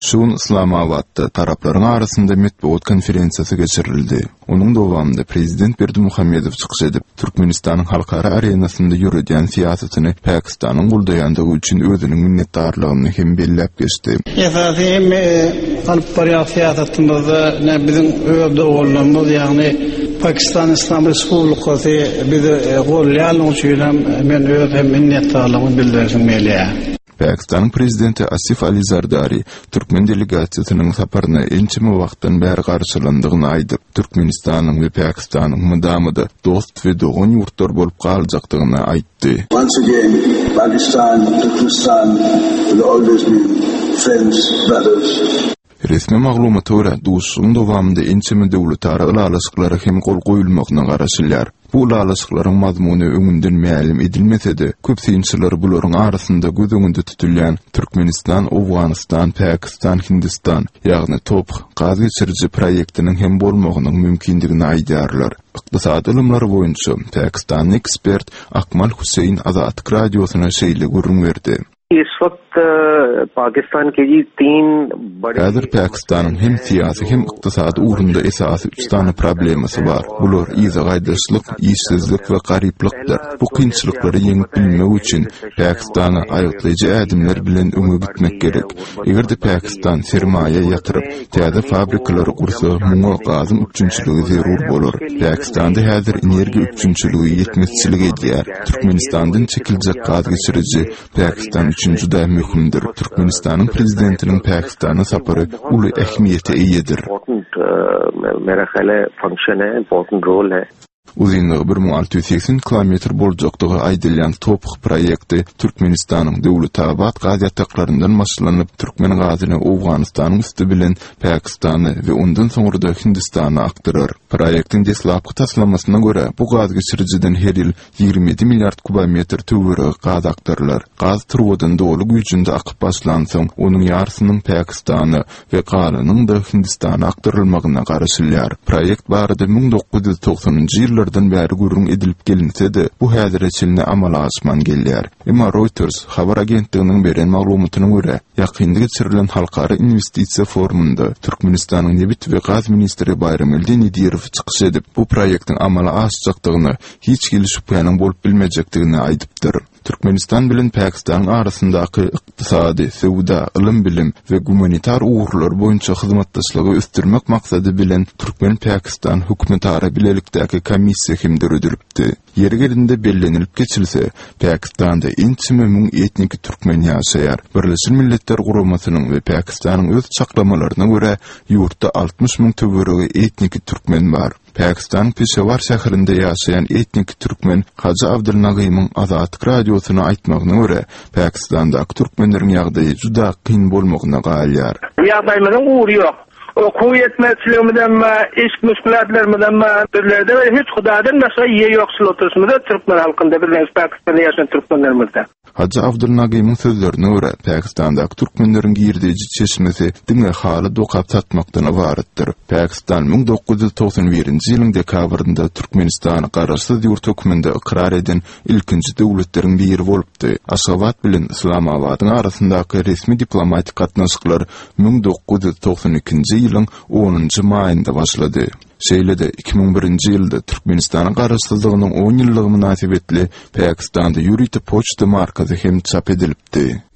Şuun Islamabad'da tarapların arasında metbuat konferensiyası geçirildi. Onun dowamında Prezident Berdimuhamedov çykyş edip, Türkmenistanyň halkara arenasynda ýürüdýän siýasatyny Pakistanyň guldaýandygy üçin özüniň minnetdarlygyny hem belläp geçdi. Efendim, kalıp barýan siýasatymyzda bizim öwrde bolmamyz, ýagny Pakistan Islam Respublikasy bizi gollaýan üçin men özüm minnetdarlygymy bildirýän meýle. Pakistan prezidenti Asif Ali Zardari Türkmen delegasiýasynyň saparyna ençime wagtdan bäri garşylandygyny aýdyp, Türkmenistanyň we Pakistanyň mydamyda dost we dogan ýurtlar bolup galjakdygyny aýtdy. Once again, Pakistan, Turkmenistan will always be friends, brothers. Resmi maglumata görä, duşlugyň dowamında ençime döwletara ulaşyklary hem gol goýulmagyna garaşylýar. Bu ulaşyklaryň mazmuny öňünden mälim edilmese-de, köpçüler bularyň arasynda göz öňünde tutulýan Türkmenistan, Awganistan, Pakistan, Hindistan, ýagny top gaz geçirici proýektiniň hem bolmagynyň mümkindigini aýdýarlar. Iqtisad ilmleri boýunça Pakistan ekspert Akmal Huseyn Azatlyk radiosyna şeýle görüň berdi. इस वक्त पाकिस्तान के जी 3 बड़े Häzir Pakistanyň hem siýasy hem ykdysady ugrunda esasy 3 tane problemasy bar. Bular ýygydaşlyk, işsizlik we garyplykdyr. Bu kynçylyklary ýeňip bilmek üçin Pakistana aýatlyjy ädimler bilen öňe gitmek gerek. Egerde Pakistan sermaýe ýatyryp, täze fabrikalary gursa, muňa gazyň üçinçiligi zerur bolar. Pakistanda häzir energiýa üçinçiligi ýetmezçilik edýär. Türkmenistandan çekiljek gaz geçirici Pakistan üçin juda mühimdir. Türkmenistanyň prezidentiniň Pakistana sapary uly ähmiýete eýedir. important role है. Uzunlygy 1680 kilometr boljakdygy aýdylýan Topuk proýekti Türkmenistanyň döwlet abad gaz ýataklaryndan başlanyp Türkmen gazyny Awganistanyň üstü bilen Pakistany we ondan soňra da Hindistany aktyrar. Proýektiň deslapky taslamasyna görä, bu gaz geçiriciden her ýyl 27 milliard kubometr töwere gaz aktarlar. Gaz turwadan dolu güýçünde akyp başlansoň, onuň ýarsynyň Pakistany we galanyň da Hindistana aktarylmagyna garaşylýar. Proýekt barada 1990-njy ýyllardan bäri görüň edilip gelinse-de, bu häzir eçilne amala aşman gelýär. Emma Reuters habar agentliginiň beren maglumatyna görä, ýakynda geçirilen halkara investisiýa forumunda Türkmenistanyň nebit we gaz ministri Bayram Eldenidirov çykyş edip, bu proýektiň amala aşjakdygyny, hiç gili şüphäniň bolup bilmejekdigini aýdypdyr. Türkmenistan bilen Pakistan arasyndaky ykdysady, sewda, ilim bilim we humanitar uğurlar boýunça hyzmatdaşlygy ösdürmek maksady bilen Türkmen Pakistan hökümetara bilelikdäki komissiýa hem döredilipdi. Ýergerinde bellenilip geçilse, Pakistanda ençime müň etnik türkmen ýaşaýar. Birleşik Milletler Guramasynyň we Pakistanyň öz çaklamalaryna görä, ýurtda 60 000 töweregi etnik türkmen bar. Pakistan Peshawar şäherinde ýaşaýan etnik türkmen Haji Abdulnagymyň Azatlyk radiosyna aýtmagyna görä, Pakistanda türkmenleriň ýagdaýy juda kyn bolmagyna galýar. Ýagdaýymyň uğry ýok. Okuw ýetmezçiligimden iş müşkilatlarymdan birlerde hiç Hudadan başga ýer ýoksul oturşmada türkmen halkynda birleşik Pakistanda ýaşaýan türkmenlerimizde. Haji Abdulnagymyň sözlerine görä, Pakistanda türkmenleriň girdiği çeşmesi diňe haly dokap satmakdan ibaretdir. Pakistan 1991-nji ýylyň dekabrynda Türkmenistany garaşsyz ýurt höküminde ikrar eden ilkinji döwletleriň biri bolupdy. Aşgabat bilen Islamabadyň arasyndaky resmi diplomatik gatnaşyklar 1992-nji ýylyň 10-njy maýynda başlady. Şeýle-de 2001-nji ýylda Türkmenistanyň garaşsyzlygynyň 10 ýyllygy münasibetli Pakistanda ýürüýte poçta markazy hem çap edilipdi.